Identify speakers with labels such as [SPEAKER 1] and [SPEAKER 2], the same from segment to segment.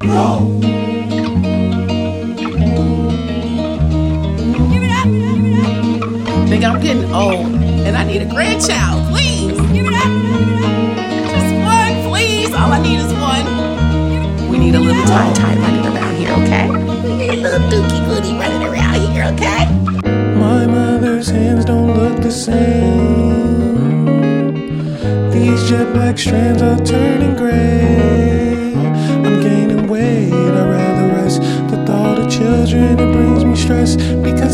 [SPEAKER 1] Nigga, I'm getting old and I need a grandchild. Please, give it up. Just one, please. All I need is one. We need a little tie running around here, okay? We need a little dookie goody running around here, okay?
[SPEAKER 2] My mother's hands don't look the same. These jet black strands are turning gray. I'm gaining weight, I'd rather rest. The thought of children, it brings me stress. Because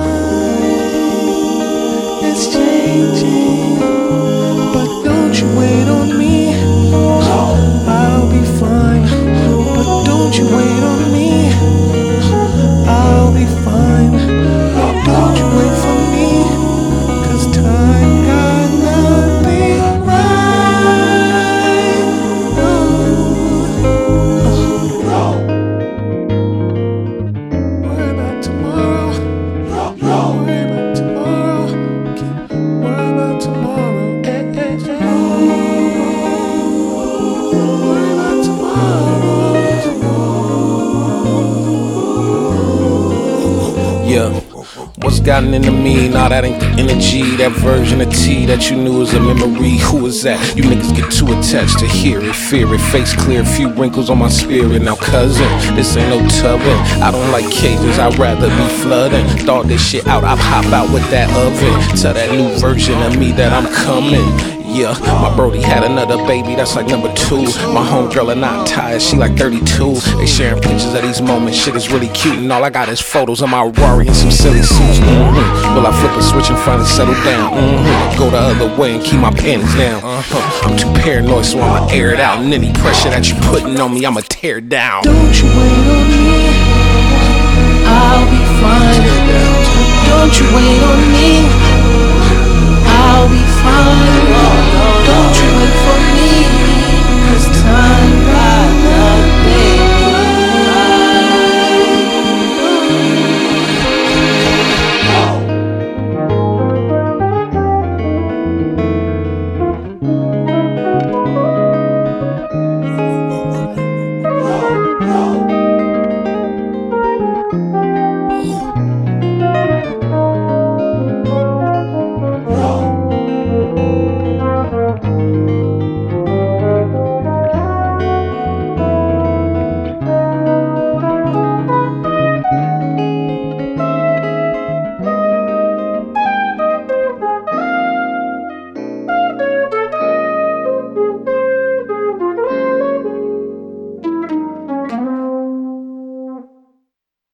[SPEAKER 2] time is changing. But don't you wait on me, I'll be fine. But don't you wait on me, I'll be fine. Don't you wait for me, 'cause time got nothing right. Worry about tomorrow. Worry about tomorrow. Worry about tomorrow. Worry about tomorrow. Yeah. What's gotten into me? Nah, that ain't the energy. That version of T that you knew was a memory. Who is that? You niggas get too attached to hear it, fear it. Face clear, few wrinkles on my spirit. Now cousin, this ain't no tubbing. I don't like cages, I'd rather be flooding. Thought this shit out, I'd hop out with that oven. Tell that new version of me that I'm coming. Yeah, my brody had another baby, that's like number 2. My homegirl and I tired, she like 32. They sharing pictures of these moments, shit is really cute. And all I got is photos of my Rari and some silly suits. Will I flip a switch and finally settle down? Go the other way and keep my panties down. I'm too paranoid, so I'ma air it out. And any pressure that you putting on me, I'ma tear down. Don't you wait on me, I'll be fine. Don't you wait on me, I'll be fine. Don't you wait for me,